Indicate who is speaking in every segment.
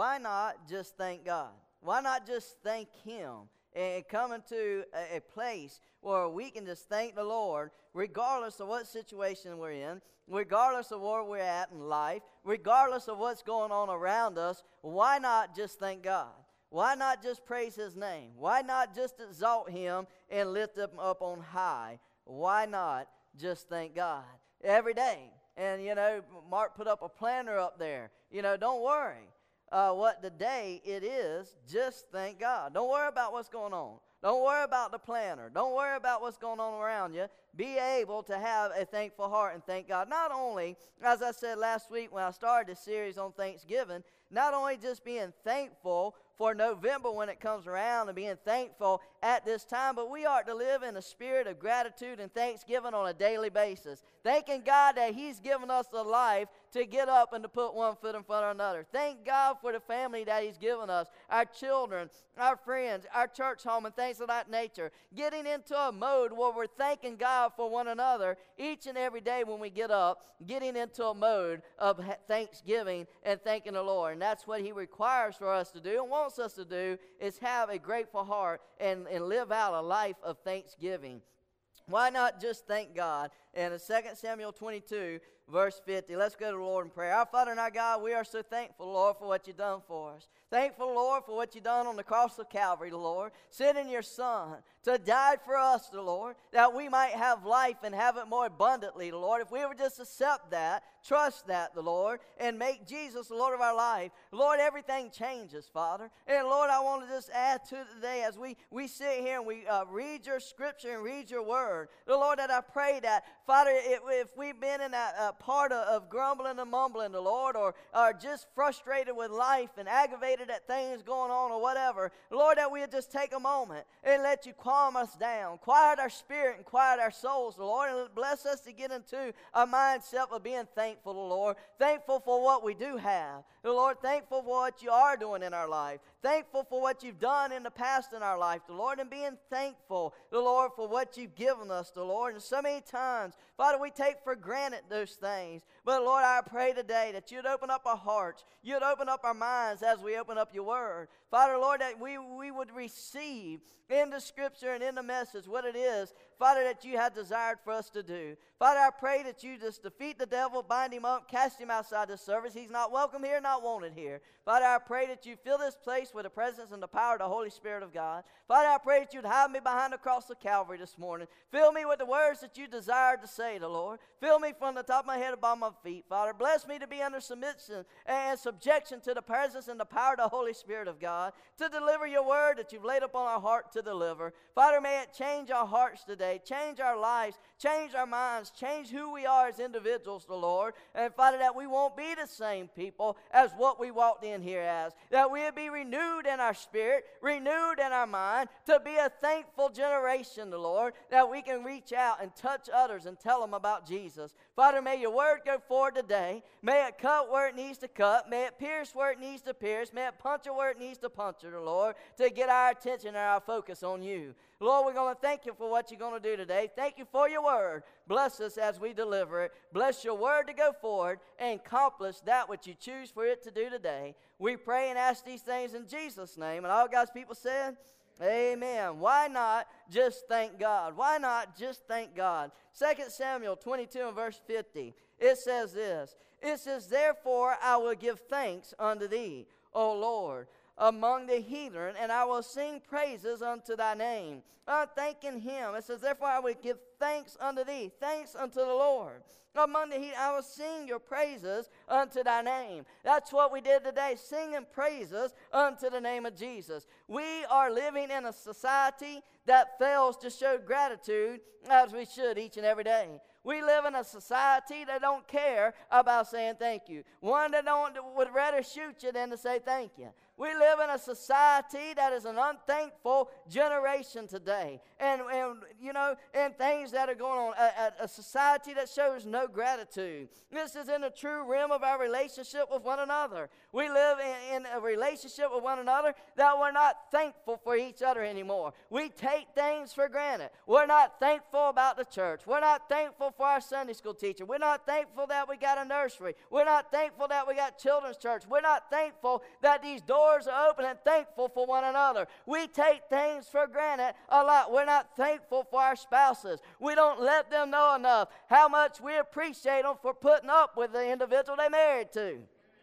Speaker 1: why not just thank God? Why not just thank Him and come into a place where we can just thank the Lord regardless of what situation we're in, regardless of where we're at in life, regardless of what's going on around us? Why not just thank God? Why not just praise His name? Why not just exalt Him and lift Him up on high? Why not just thank God every day? And, Mark put up a planner up there. Don't worry what the day it is. Just thank God. Don't worry about what's going on. Don't worry about the planner. Don't worry about what's going on around you. Be able to have a thankful heart and thank God. Not only, as I said last week when I started this series on Thanksgiving, not only just being thankful for November when it comes around and being thankful at this time, but we are to live in a spirit of gratitude and thanksgiving on a daily basis. Thanking God that He's given us the life to get up and to put one foot in front of another. Thank God for the family that He's given us, our children, our friends, our church home, and things of that nature. Getting into a mode where we're thanking God for one another each and every day when we get up, getting into a mode of thanksgiving and thanking the Lord. And that's what He requires for us to do and wants us to do, is have a grateful heart and live out a life of thanksgiving. Why not just thank God? And in 2 Samuel 22, verse 50, let's go to the Lord in prayer. Our Father and our God, we are so thankful, Lord, for what You've done for us. Thankful, Lord, for what You've done on the cross of Calvary, Lord. Sending Your Son to die for us, Lord, that we might have life and have it more abundantly, Lord. If we ever just accept that, trust that, Lord, and make Jesus the Lord of our life, Lord, everything changes, Father. And Lord, I want to just add to it today as we sit here and we read Your Scripture and read Your Word. Lord, that I pray that, Father, if we've been in that part of grumbling and mumbling, Lord, or just frustrated with life and aggravated at things going on or whatever, Lord, that we'll just take a moment and let You calm us down, quiet our spirit and quiet our souls, Lord, and bless us to get into a mindset of being thankful, Lord. Thankful for what we do have. Lord, thankful for what You are doing in our life. Thankful for what You've done in the past in our life, Lord, and being thankful, Lord, for what You've given us, Lord. And so many times, Father, we take for granted those things. But Lord, I pray today that You'd open up our hearts, You'd open up our minds as we open up Your Word. Father, Lord, that we would receive in the Scripture and in the message what it is, Father, that You had desired for us to do. Father, I pray that You just defeat the devil, bind him up, cast him outside this service. He's not welcome here, not wanted here. Father, I pray that You fill this place with the presence and the power of the Holy Spirit of God. Father, I pray that You'd hide me behind the cross of Calvary this morning. Fill me with the words that You desired to say, the Lord. Fill me from the top of my head above my feet, Father. Bless me to be under submission and subjection to the presence and the power of the Holy Spirit of God, to deliver Your word that You've laid upon our heart to deliver. Father, may it change our hearts today, change our lives, change our minds, change who we are as individuals, the Lord. And Father, that we won't be the same people as what we walked in here as. That we'll be renewed in our spirit, renewed in our mind, to be a thankful generation, the Lord, that we can reach out and touch others and tell them about Jesus. Father, may Your word go forward today. May it cut where it needs to cut. May it pierce where it needs to pierce. May it puncture where it needs to puncture, the Lord, to get our attention and our focus on You. Lord, we're going to thank You for what You're going to do today. Thank You for Your word. Bless us as we deliver it. Bless Your word to go forward and accomplish that which You choose for it to do today. We pray and ask these things in Jesus' name. And all God's people said, amen. Why not just thank God? Why not just thank God? 2 Samuel 22 and verse 50. It says this. It says, therefore I will give thanks unto Thee, O Lord, among the heathen, and I will sing praises unto Thy name. Thanking Him. It says, therefore I will give thanks unto Thee, thanks unto the Lord. Among the heathen, I will sing Your praises unto Thy name. That's what we did today, singing praises unto the name of Jesus. We are living in a society that fails to show gratitude as we should each and every day. We live in a society that don't care about saying thank you. One that would rather shoot you than to say thank you. We live in a society that is an unthankful generation today. And things that are going on. A society that shows no gratitude. This is in the true realm of our relationship with one another. We live in a relationship with one another that we're not thankful for each other anymore. We take things for granted. We're not thankful about the church. We're not thankful for our Sunday school teacher. We're not thankful that we got a nursery. We're not thankful that we got children's church. We're not thankful that these doors are open and thankful for one another. We take things for granted a lot. We're not thankful for our spouses. We don't let them know enough how much we appreciate them for putting up with the individual they married to.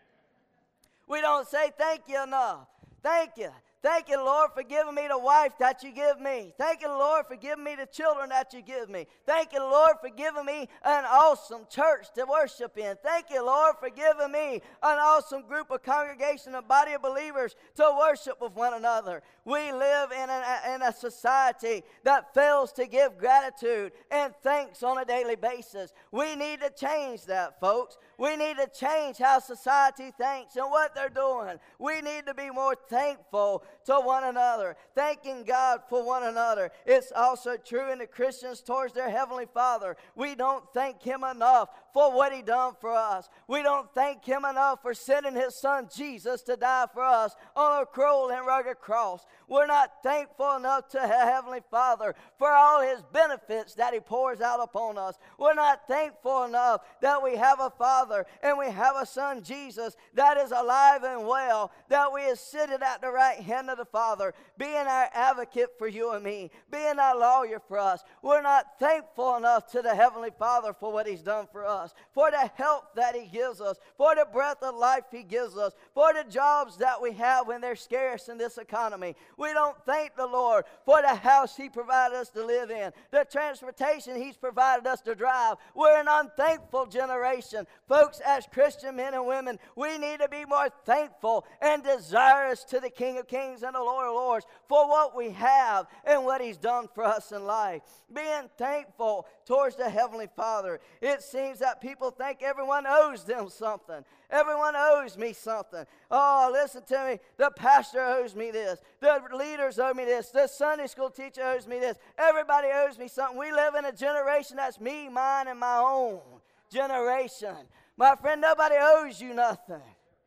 Speaker 1: We don't say thank you enough. Thank you. Thank you, Lord, for giving me the wife that you give me. Thank you, Lord, for giving me the children that you give me. Thank you, Lord, for giving me an awesome church to worship in. Thank you, Lord, for giving me an awesome group of congregation, a body of believers to worship with one another. We live in a society that fails to give gratitude and thanks on a daily basis. We need to change that, folks. We need to change how society thinks and what they're doing. We need to be more thankful to one another, thanking God for one another. It's also true in the Christians towards their Heavenly Father. We don't thank Him enough for what He done for us. We don't thank Him enough for sending His Son Jesus to die for us on a cruel and rugged cross. We're not thankful enough to Heavenly Father for all His benefits that He pours out upon us. We're not thankful enough that we have a Father and we have a Son Jesus that is alive and well, that we is seated at the right hand of the Father, being our advocate for you and me, being our lawyer for us. We're not thankful enough to the Heavenly Father for what He's done for us, for the health that He gives us, for the breath of life He gives us, for the jobs that we have when they're scarce in this economy. We don't thank the Lord for the house He provided us to live in, the transportation He's provided us to drive. We're an unthankful generation. Folks, as Christian men and women, we need to be more thankful and desirous to the King of Kings and the Lord of Lords for what we have and what He's done for us in life. Being thankful towards the Heavenly Father. It seems that people think everyone owes them something. Everyone owes me something. Oh, listen to me. The pastor owes me this. The leaders owe me this. The Sunday school teacher owes me this. Everybody owes me something. We live in a generation that's me, mine, and my own generation. My friend, nobody owes you nothing.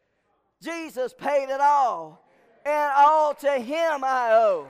Speaker 1: Jesus paid it all. And all to Him I owe.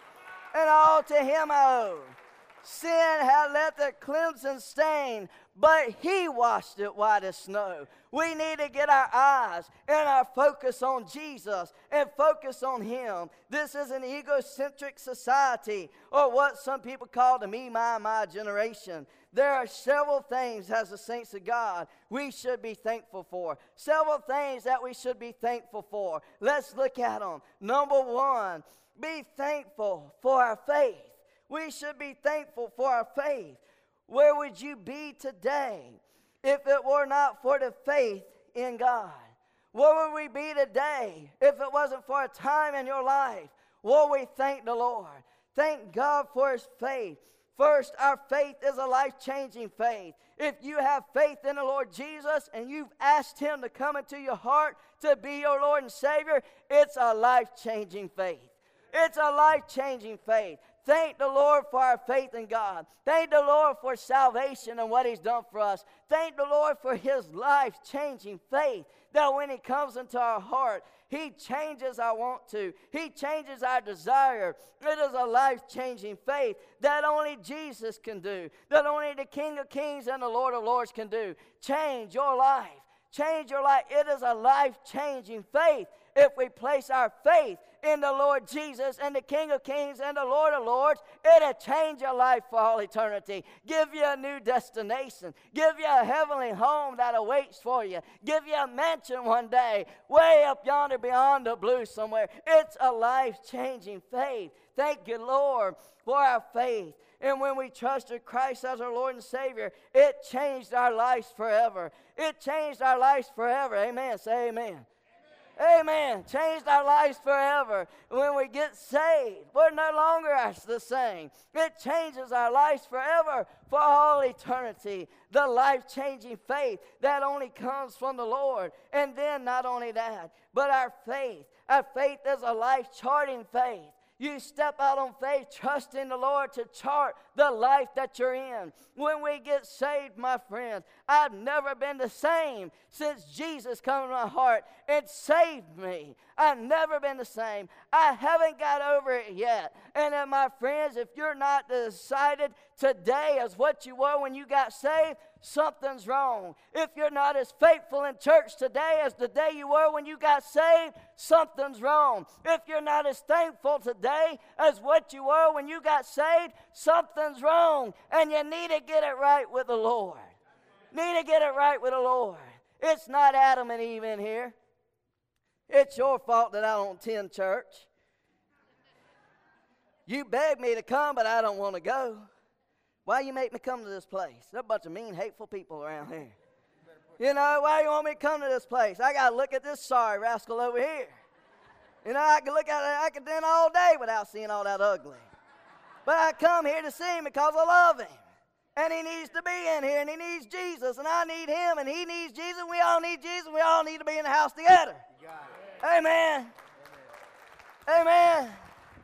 Speaker 1: And all to Him I owe. Sin had left a crimson stain, but He washed it white as snow. We need to get our eyes and our focus on Jesus and focus on Him. This is an egocentric society, or what some people call the me, my generation. There are several things as the saints of God we should be thankful for. Several things that we should be thankful for. Let's look at them. Number one, be thankful for our faith. We should be thankful for our faith. Where would you be today if it were not for the faith in God? Where would we be today if it wasn't for a time in your life? Will we thank the Lord? Thank God for His faith. First, our faith is a life-changing faith. If you have faith in the Lord Jesus and you've asked Him to come into your heart to be your Lord and Savior, it's a life-changing faith. It's a life-changing faith. Thank the Lord for our faith in God. Thank the Lord for salvation and what He's done for us. Thank the Lord for His life-changing faith, that when He comes into our heart, He changes our want to. He changes our desire. It is a life-changing faith that only Jesus can do, that only the King of Kings and the Lord of Lords can do. Change your life. Change your life. It is a life-changing faith if we place our faith in the Lord Jesus and the King of Kings and the Lord of Lords. It'll change your life for all eternity. Give you a new destination. Give you a heavenly home that awaits for you. Give you a mansion one day way up yonder beyond the blue somewhere. It's a life-changing faith. Thank you, Lord, for our faith. And when we trusted Christ as our Lord and Savior, it changed our lives forever. It changed our lives forever. Amen. Say amen. Amen. Changed our lives forever. When we get saved, we're no longer the same. It changes our lives forever for all eternity. The life-changing faith that only comes from the Lord. And then not only that, but our faith. Our faith is a life-charting faith. You step out on faith, trusting the Lord to chart the life that you're in. When we get saved, my friends, I've never been the same since Jesus came in my heart and saved me. I've never been the same. I haven't got over it yet. And then, my friends, if you're not decided today as what you were when you got saved, something's wrong. If you're not as faithful in church today as the day you were when you got saved, something's wrong. If you're not as thankful today as what you were when you got saved, something's wrong. And you need to get it right with the Lord. Need to get it right with the Lord. It's not Adam and Eve in here. It's your fault that I don't attend church. You begged me to come, but I don't want to go. Why you make me come to this place? There's a bunch of mean, hateful people around here. You know, why you want me to come to this place? I got to look at this sorry rascal over here. You know, I can look at it, I can dinner all day without seeing all that ugly. But I come here to see him because I love him. And he needs to be in here, and he needs Jesus, and I need him, and he needs Jesus. We all need Jesus. We all need to be in the house together. Amen. Amen.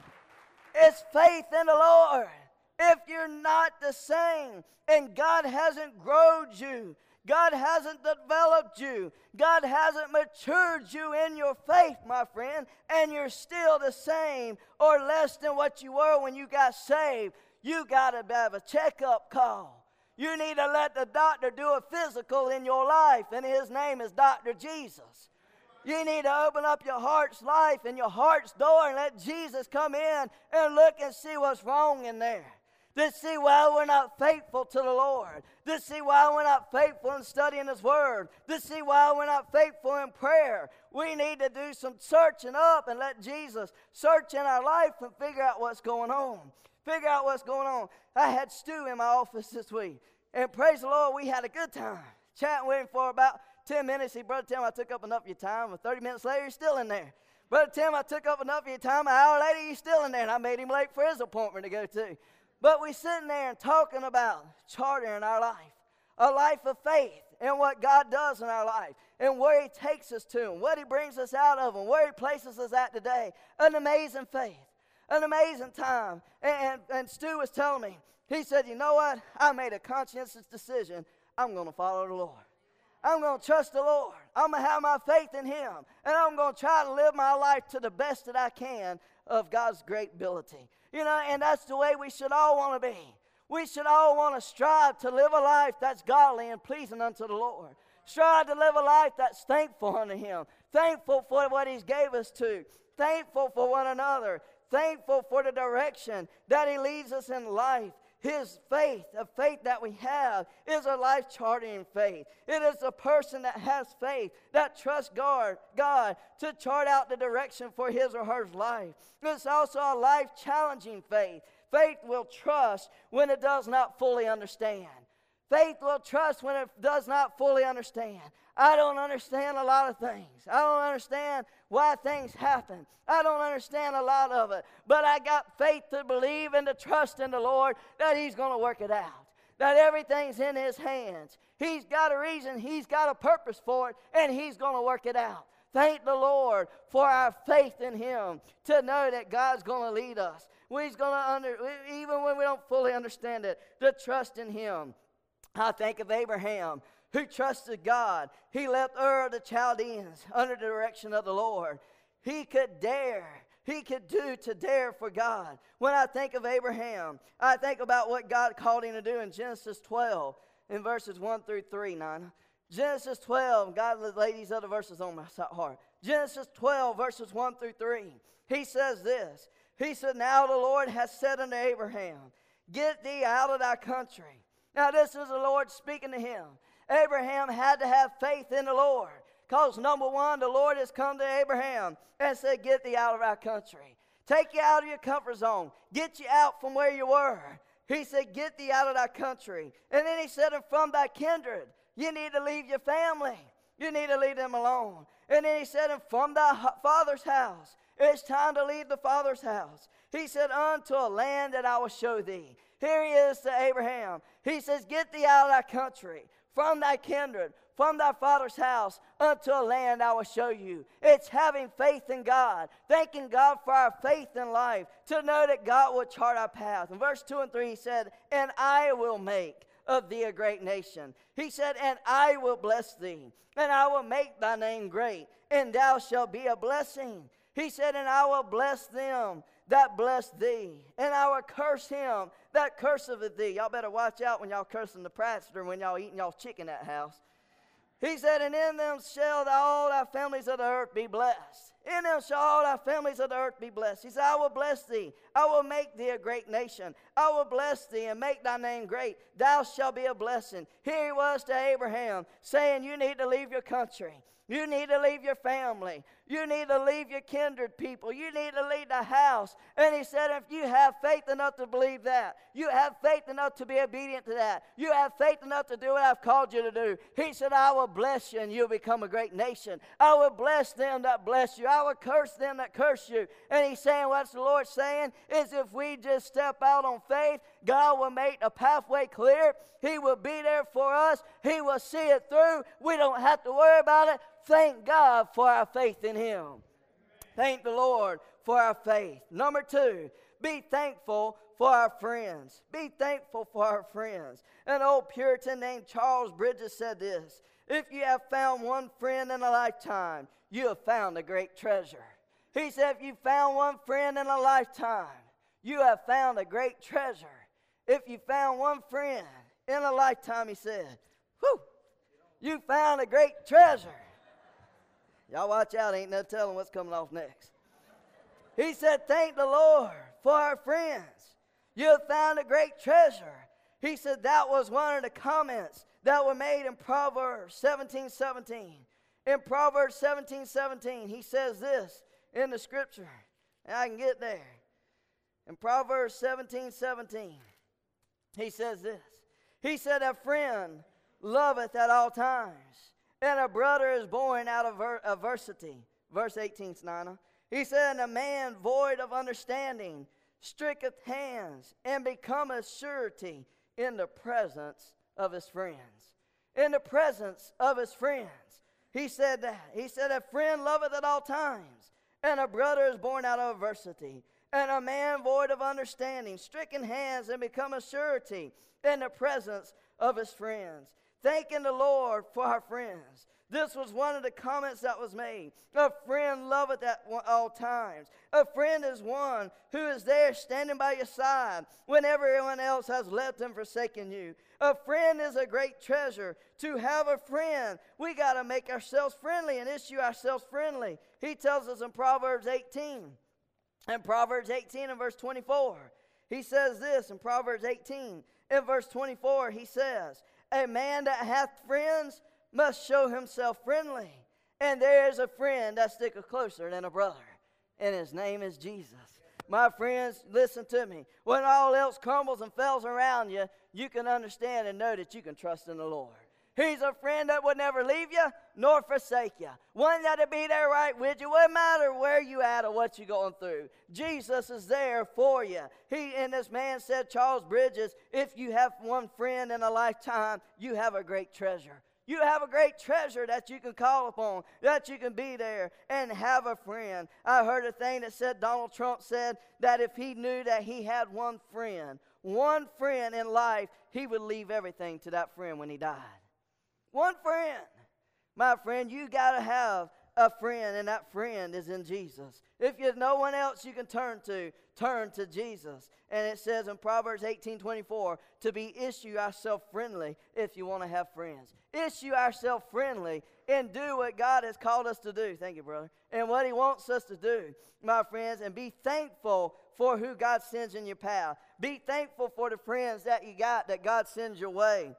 Speaker 1: It's faith in the Lord. If you're not the same, and God hasn't grown you, God hasn't developed you, God hasn't matured you in your faith, my friend, and you're still the same or less than what you were when you got saved, you got to have a checkup call. You need to let the doctor do a physical in your life, and his name is Dr. Jesus. You need to open up your heart's life and your heart's door and let Jesus come in and look and see what's wrong in there. To see why we're not faithful to the Lord. To see why we're not faithful in studying His Word. To see why we're not faithful in prayer. We need to do some searching up and let Jesus search in our life and figure out what's going on. Figure out what's going on. I had Stu in my office this week. And praise the Lord, we had a good time. Chatting with him for about 10 minutes. He, Brother Tim, I took up enough of your time. And 30 minutes later, he's still in there. Brother Tim, I took up enough of your time. An hour later, he's still in there. And I made him late for his appointment to go to. But we're sitting there and talking about chartering our life. A life of faith and what God does in our life. And where He takes us to. And what He brings us out of. And where He places us at today. An amazing faith. An amazing time. And Stu was telling me. He said, you know what? I made a conscientious decision. I'm going to follow the Lord. I'm going to trust the Lord. I'm going to have my faith in Him. And I'm going to try to live my life to the best that I can of God's great ability. You know, and that's the way we should all want to be. We should all want to strive to live a life that's godly and pleasing unto the Lord. Strive to live a life that's thankful unto Him. Thankful for what He's gave us to. Thankful for one another. Thankful for the direction that He leads us in life. His faith, the faith that we have, is a life-charting faith. It is a person that has faith, that trusts God to chart out the direction for his or her life. It's also a life-challenging faith. Faith will trust when it does not fully understand. Faith will trust when it does not fully understand. I don't understand a lot of things. I don't understand why things happen. I don't understand a lot of it. But I got faith to believe and to trust in the Lord that He's going to work it out. That everything's in His hands. He's got a reason. He's got a purpose for it. And He's going to work it out. Thank the Lord for our faith in Him. To know that God's going to lead us. He's going to, even when we don't fully understand it, to trust in Him. I think of Abraham, who trusted God. He left Ur of the Chaldeans under the direction of the Lord. He could dare. He could do to dare for God. When I think of Abraham, I think about what God called him to do in Genesis 12 in verses 1 through 3. Genesis 12, God laid these other verses on my heart. Genesis 12 verses 1 through 3. He says this. He said, now the Lord has said unto Abraham, get thee out of thy country. Now this is the Lord speaking to him. Abraham had to have faith in the Lord. Because number one, the Lord has come to Abraham and said, get thee out of our country. Take you out of your comfort zone. Get you out from where you were. He said, get thee out of thy country. And then he said, and from thy kindred. You need to leave your family. You need to leave them alone. And then he said, and from thy father's house, it's time to leave the father's house. He said, unto a land that I will show thee. Here he is to Abraham. He says, get thee out of thy country, from thy kindred, from thy father's house, unto a land I will show you. It's having faith in God, thanking God for our faith in life, to know that God will chart our path. In verse 2 and 3 he said, and I will make of thee a great nation. He said, and I will bless thee, and I will make thy name great, and thou shalt be a blessing. He said, and I will bless them that bless thee, and I will curse him that curseth thee. Y'all better watch out when y'all cursing the pastor when y'all eating y'all's chicken at house. He said, and in them shall all thy families of the earth be blessed. In them shall all thy families of the earth be blessed. He said, I will bless thee. I will make thee a great nation. I will bless thee and make thy name great. Thou shalt be a blessing. Here he was to Abraham, saying, you need to leave your country. You need to leave your family. You need to leave your kindred people. You need to leave the house. And he said, if you have faith enough to believe that, you have faith enough to be obedient to that, you have faith enough to do what I've called you to do, he said, I will bless you and you'll become a great nation. I will bless them that bless you. I will curse them that curse you. And he's saying, what's the Lord saying is if we just step out on faith, God will make a pathway clear. He will be there for us. He will see it through. We don't have to worry about it. Thank God for our faith in him. Thank the Lord for our faith. Number 2, be thankful for our friends. Be thankful for our friends. An old Puritan named Charles Bridges said this, if you have found one friend in a lifetime, you have found a great treasure. He said, if you found one friend in a lifetime, you have found a great treasure. If you found one friend in a lifetime, he said, whew, you found a great treasure. Y'all watch out, ain't no telling what's coming off next. He said, thank the Lord for our friends. You have found a great treasure. He said that was one of the comments that were made in Proverbs 17:17. In Proverbs 17:17, he says this in the scripture, and I can get there. In Proverbs 17:17, he says this. He said, a friend loveth at all times, and a brother is born out of adversity. Verse 18, Nana. He said, and a man void of understanding stricketh hands and becometh surety in the presence of his friends. In the presence of his friends. He said that. He said, a friend loveth at all times, and a brother is born out of adversity. And a man void of understanding stricken hands and becometh surety in the presence of his friends. Thanking the Lord for our friends. This was one of the comments that was made. A friend loveth at all times. A friend is one who is there standing by your side when everyone else has left and forsaken you. A friend is a great treasure. To have a friend, we got to make ourselves friendly and issue ourselves friendly. He tells us in Proverbs 18. In Proverbs 18 and verse 24, he says this in Proverbs 18. In verse 24, he says, a man that hath friends must show himself friendly. And there is a friend that sticketh closer than a brother, and his name is Jesus. My friends, listen to me. When all else crumbles and fails around you, you can understand and know that you can trust in the Lord. He's a friend that would never leave you nor forsake you. One that'll be there right with you. Wouldn't matter where you at or what you're going through. Jesus is there for you. And this man said, Charles Bridges, if you have one friend in a lifetime, you have a great treasure. You have a great treasure that you can call upon, that you can be there and have a friend. I heard a thing that said Donald Trump said that if he knew that he had one friend in life, he would leave everything to that friend when he died. One friend. My friend, you got to have a friend, and that friend is in Jesus. If there's no one else you can turn to Jesus. And it says in Proverbs 18:24, to be issue ourselves friendly if you want to have friends. Issue ourselves friendly and do what God has called us to do. Thank you, brother. And what he wants us to do, my friends, and be thankful for who God sends in your path. Be thankful for the friends that you got that God sends your way.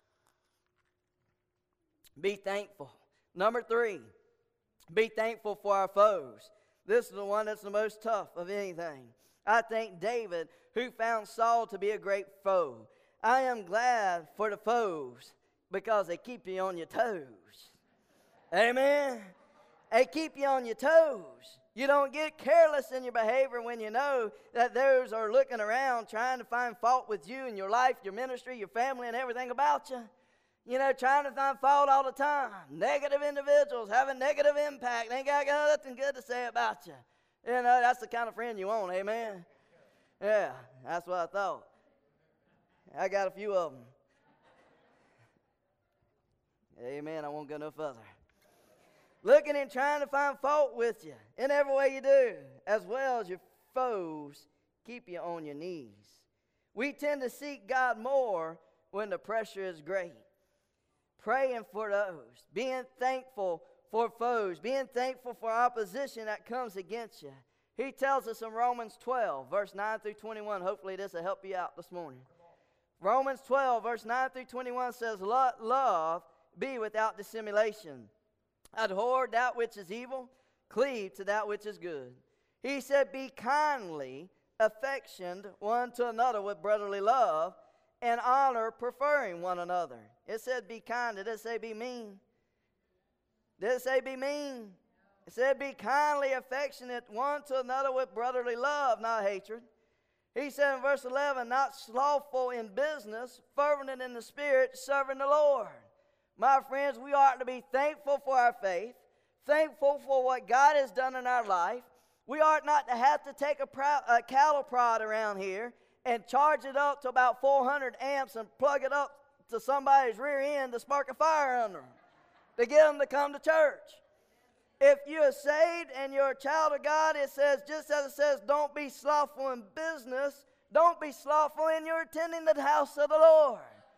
Speaker 1: Be thankful. Number 3, be thankful for our foes. This is the one that's the most tough of anything. I think David, who found Saul to be a great foe. I am glad for the foes because they keep you on your toes. Amen. They keep you on your toes. You don't get careless in your behavior when you know that those are looking around trying to find fault with you and your life, your ministry, your family, and everything about you. You know, trying to find fault all the time. Negative individuals having negative impact. They ain't got nothing good to say about you. You know, that's the kind of friend you want, amen? Yeah, that's what I thought. I got a few of them. Amen, I won't go no further. Looking and trying to find fault with you in every way you do, as well as your foes keep you on your knees. We tend to seek God more when the pressure is great. Praying for those, being thankful for foes, being thankful for opposition that comes against you. He tells us in Romans 12, verse 9 through 21. Hopefully this will help you out this morning. Romans 12, verse 9 through 21 says, love be without dissimulation. Abhor that which is evil, cleave to that which is good. He said, be kindly affectioned one to another with brotherly love, and honor, preferring one another. It said be kind. Did it say be mean? Did it say be mean? It said be kindly affectionate one to another with brotherly love, not hatred. He said in verse 11, not slothful in business, fervent in the spirit, serving the Lord. My friends, we ought to be thankful for our faith, thankful for what God has done in our life. We ought not to have to take a cattle prod around here and charge it up to about 400 amps and plug it up to somebody's rear end to spark a fire under them, to get them to come to church. If you're saved and you're a child of God, it says, just as it says, don't be slothful in business, don't be slothful in your attending the house of the Lord.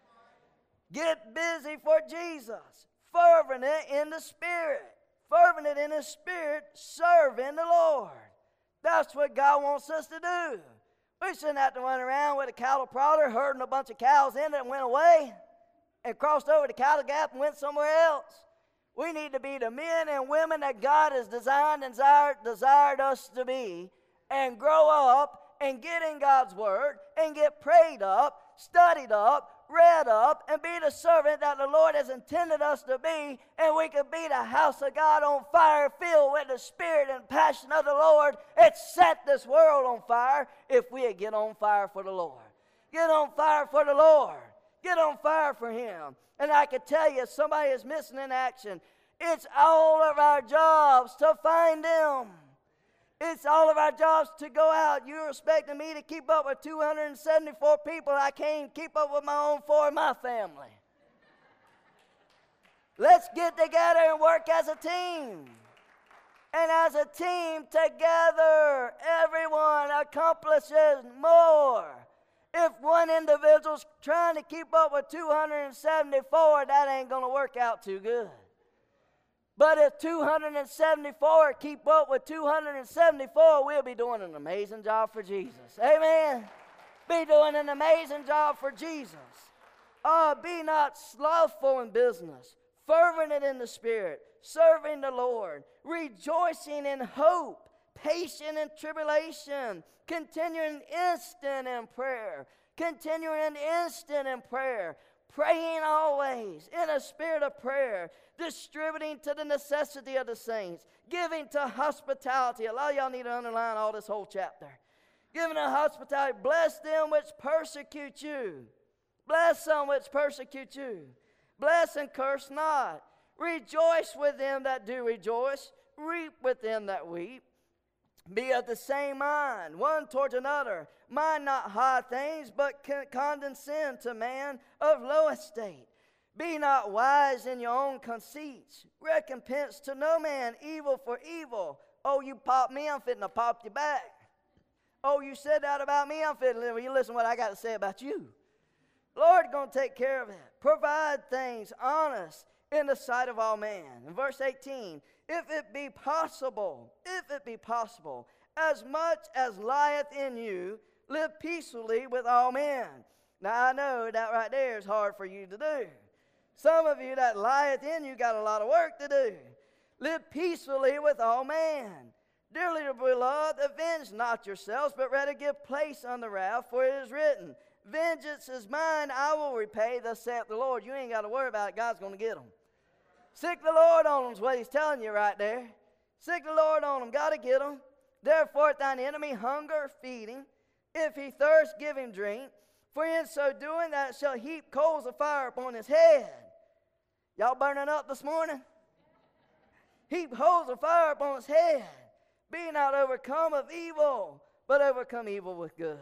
Speaker 1: Get busy for Jesus, fervent in the Spirit, fervent in His Spirit, serving the Lord. That's what God wants us to do. We shouldn't have to run around with a cattle prodder, herding a bunch of cows in it and went away and crossed over the cattle gap and went somewhere else. We need to be the men and women that God has designed and desired us to be, and grow up and get in God's Word and get prayed up, studied up, read up, and be the servant that the Lord has intended us to be, and we can be the house of God on fire, filled with the Spirit and passion of the Lord. It set this world on fire if we get on fire for the Lord. Get on fire for the Lord. Get on fire for Him. And I can tell you, if somebody is missing in action, it's all of our jobs to find them. It's all of our jobs to go out. You're expecting me to keep up with 274 people. I can't keep up with my own 4 in my family. Let's get together and work as a team. And as a team together, everyone accomplishes more. If one individual's trying to keep up with 274, that ain't going to work out too good. But if 274 keep up with 274, we'll be doing an amazing job for Jesus. Amen. Be doing an amazing job for Jesus. Be not slothful in business, fervent in the Spirit, serving the Lord, rejoicing in hope, patient in tribulation, continuing instant in prayer, praying always in a spirit of prayer, distributing to the necessity of the saints, giving to hospitality. A lot of y'all need to underline all this whole chapter. Giving to hospitality. Bless them which persecute you. Bless them which persecute you. Bless and curse not. Rejoice with them that do rejoice. Weep with them that weep. Be of the same mind, one towards another. Mind not high things, but condescend to man of low estate. Be not wise in your own conceits. Recompense to no man evil for evil. Oh, you popped me, I'm fitting to pop you back. Oh, you said that about me, I'm fitting to listen to what I got to say about you. Lord going to take care of it. Provide things honest in the sight of all men. In verse 18, if it be possible, as much as lieth in you, live peacefully with all men. Now I know that right there is hard for you to do. Some of you that lieth in you got a lot of work to do. Live peacefully with all men. Dearly beloved, avenge not yourselves, but rather give place unto wrath, for it is written, vengeance is mine, I will repay, thus saith the Lord. You ain't got to worry about it. God's going to get them. Seek the Lord on them is what he's telling you right there. Seek the Lord on them. Got to get them. Therefore, if thine enemy hunger, feed him. If he thirst, give him drink. For in so doing, thou shalt heap coals of fire upon his head. Y'all burning up this morning? Heap coals of fire upon his head. Be not overcome of evil, but overcome evil with good.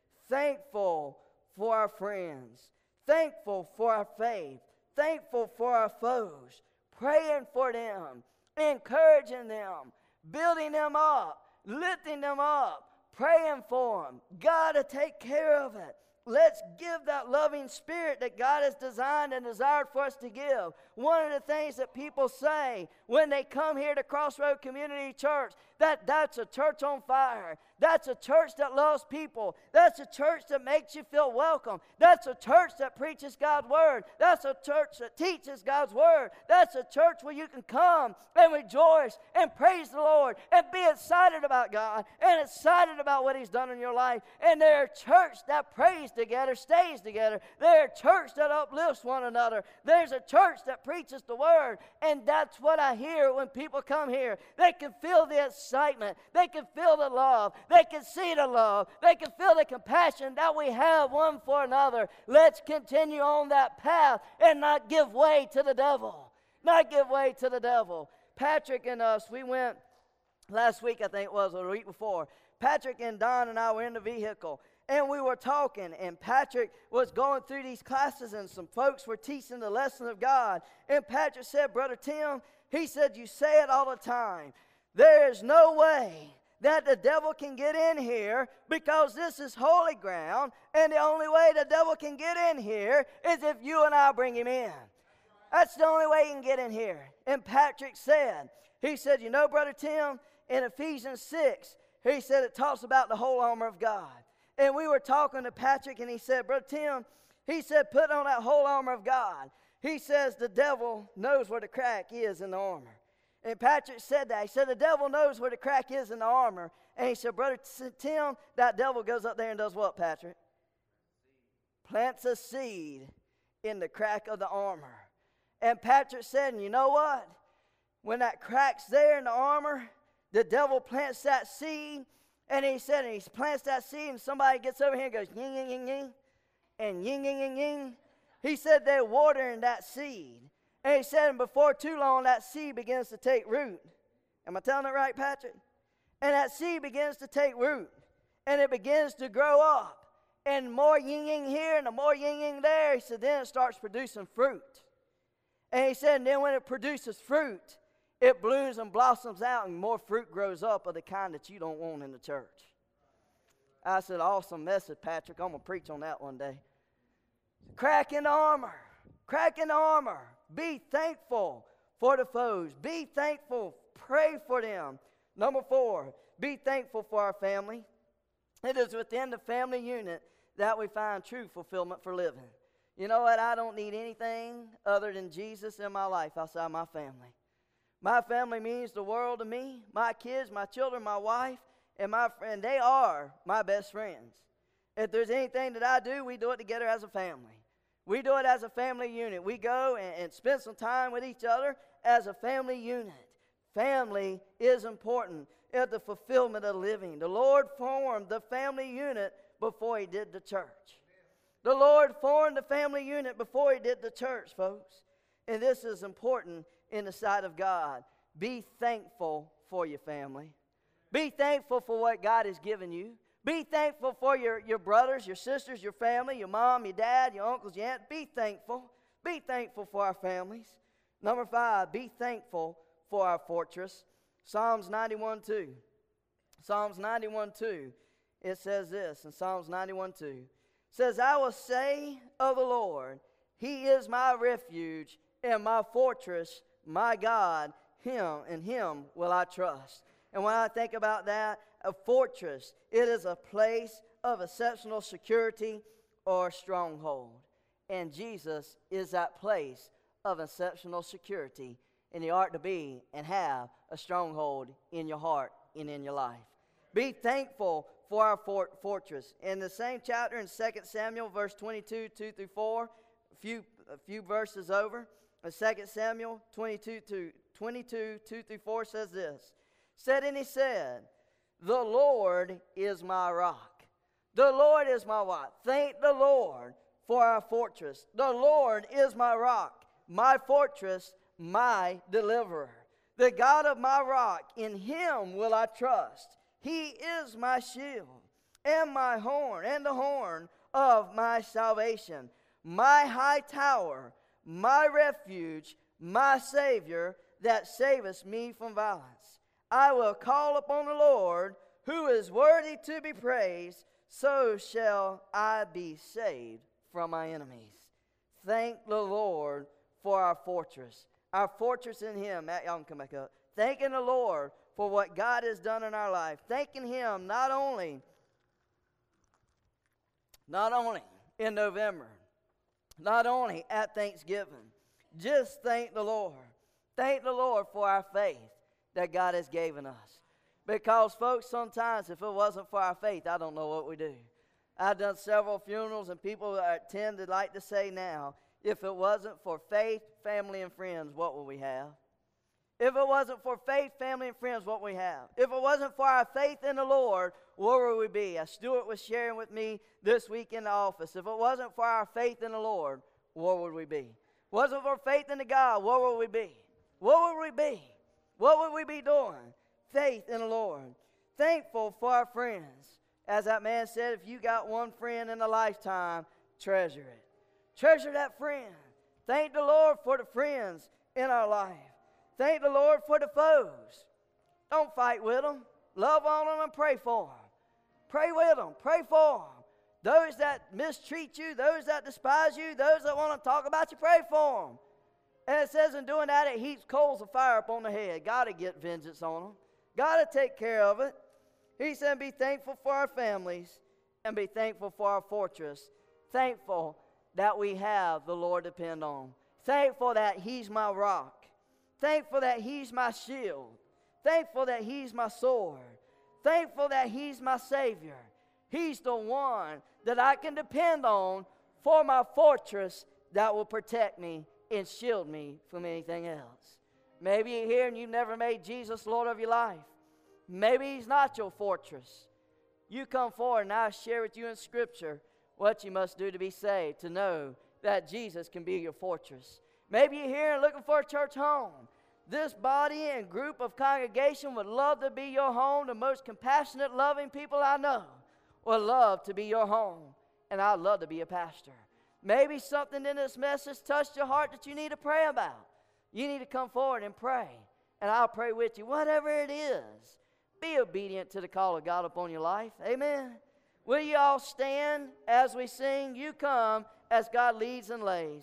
Speaker 1: Thankful for our friends. Thankful for our faith. Thankful for our foes. Praying for them. Encouraging them. Building them up. Lifting them up. Praying for them. God to take care of it. Let's give that loving spirit that God has designed and desired for us to give. One of the things that people say when they come here to Crossroad Community Church, that's a church on fire. That's a church that loves people. That's a church that makes you feel welcome. That's a church that preaches God's word. That's a church that teaches God's word. That's a church where you can come and rejoice and praise the Lord and be excited about God and excited about what he's done in your life. And they're a church that prays together, stays together. They're a church that uplifts one another. There's a church that preaches the word. And that's what I hear when people come here. They can feel the excitement. They can feel the love. They can see the love. They can feel the compassion that we have one for another. Let's continue on that path and not give way to the devil. Not give way to the devil. Patrick and us, we went last week, I think it was, or the week before. Patrick and Don and I were in the vehicle, and we were talking, and Patrick was going through these classes, and some folks were teaching the lesson of God. And Patrick said, Brother Tim, he said, you say it all the time. There is no way that the devil can get in here because this is holy ground, and the only way the devil can get in here is if you and I bring him in. That's the only way he can get in here. And Patrick said, he said, you know, Brother Tim, in Ephesians 6, he said it talks about the whole armor of God. And we were talking to Patrick, and he said, Brother Tim, he said, put on that whole armor of God. He says the devil knows where the crack is in the armor. And Patrick said that. He said the devil knows where the crack is in the armor. And he said, Brother Tim, that devil goes up there and does what, Patrick? Plants a seed in the crack of the armor. And Patrick said, and you know what? When that crack's there in the armor, the devil plants that seed. And he said, and he plants that seed, and somebody gets over here and goes, ying, ying, ying, ying, and ying, ying, ying, ying. He said they're watering that seed. And he said, and before too long, that seed begins to take root. Am I telling it right, Patrick? And that seed begins to take root. And it begins to grow up. And more yin-yin here and the more yin-yin there. He said, then it starts producing fruit. And he said, and then when it produces fruit, it blooms and blossoms out, and more fruit grows up of the kind that you don't want in the church. I said, awesome message, Patrick. I'm going to preach on that one day. Crack in the armor. Crack in the armor. Be thankful for the foes. Be thankful. Pray for them. Number 4, be thankful for our family. It is within the family unit that we find true fulfillment for living. You know what? I don't need anything other than Jesus in my life outside my family. My family means the world to me. My kids, my children, my wife, and my friend, they are my best friends. If there's anything that I do, we do it together as a family. We do it as a family unit. We go and spend some time with each other as a family unit. Family is important at the fulfillment of living. The Lord formed the family unit before he did the church. The Lord formed the family unit before he did the church, folks. And this is important in the sight of God. Be thankful for your family. Be thankful for what God has given you. Be thankful for your brothers, your sisters, your family, your mom, your dad, your uncles, your aunt. Be thankful. Be thankful for our families. Number 5, be thankful for our fortress. Psalms 91:2. Psalms 91:2. It says this in Psalms 91:2. It says, I will say of the Lord, he is my refuge and my fortress, my God, in him will I trust. And when I think about that, a fortress, it is a place of exceptional security or stronghold. And Jesus is that place of exceptional security. And you ought to be and have a stronghold in your heart and in your life. Be thankful for our fortress. In the same chapter in 2 Samuel, verse 22, 2 through 4, a few verses over, 2 Samuel 22, 2 through 4 says this. Said, and he said, the Lord is my rock. The Lord is my what? Thank the Lord for our fortress. The Lord is my rock, my fortress, my deliverer. The God of my rock, in him will I trust. He is my shield and my horn, and the horn of my salvation, my high tower, my refuge, my Savior, that saveth me from violence. I will call upon the Lord, who is worthy to be praised, so shall I be saved from my enemies. Thank the Lord for our fortress in him. Matt, y'all can come back up. Thanking the Lord for what God has done in our life. Thanking him not only in November, not only at Thanksgiving. Just thank the Lord. Thank the Lord for our faith that God has given us. Because, folks, sometimes if it wasn't for our faith, I don't know what we do. I've done several funerals, and people tend to like to say now, if it wasn't for faith, family, and friends, what would we have? If it wasn't for faith, family, and friends, what we have? If it wasn't for our faith in the Lord, where would we be? As Stuart was sharing with me this week in the office, if it wasn't for our faith in the Lord, where would we be? Wasn't for faith in the God, where would we be? What would we be? What would we be doing? Faith in the Lord. Thankful for our friends. As that man said, if you got one friend in a lifetime, treasure it. Treasure that friend. Thank the Lord for the friends in our life. Thank the Lord for the foes. Don't fight with them. Love on them and pray for them. Pray with them. Pray for them. Those that mistreat you, those that despise you, those that want to talk about you, pray for them. And it says in doing that, it heaps coals of fire upon the head. Got to get vengeance on them. Got to take care of it. He said, be thankful for our families and be thankful for our fortress. Thankful that we have the Lord to depend on. Thankful that he's my rock. Thankful that he's my shield. Thankful that he's my sword. Thankful that he's my Savior. He's the one that I can depend on for my fortress that will protect me and shield me from anything else. Maybe you're here and you've never made Jesus Lord of your life. Maybe he's not your fortress. You come forward and I share with you in Scripture what you must do to be saved, to know that Jesus can be your fortress. Maybe you're here and looking for a church home. This body and group of congregation would love to be your home. The most compassionate, loving people I know would love to be your home. And I'd love to be a pastor. Maybe something in this message touched your heart that you need to pray about. You need to come forward and pray. And I'll pray with you. Whatever it is, be obedient to the call of God upon your life. Amen. Will you all stand as we sing? You come as God leads and lays.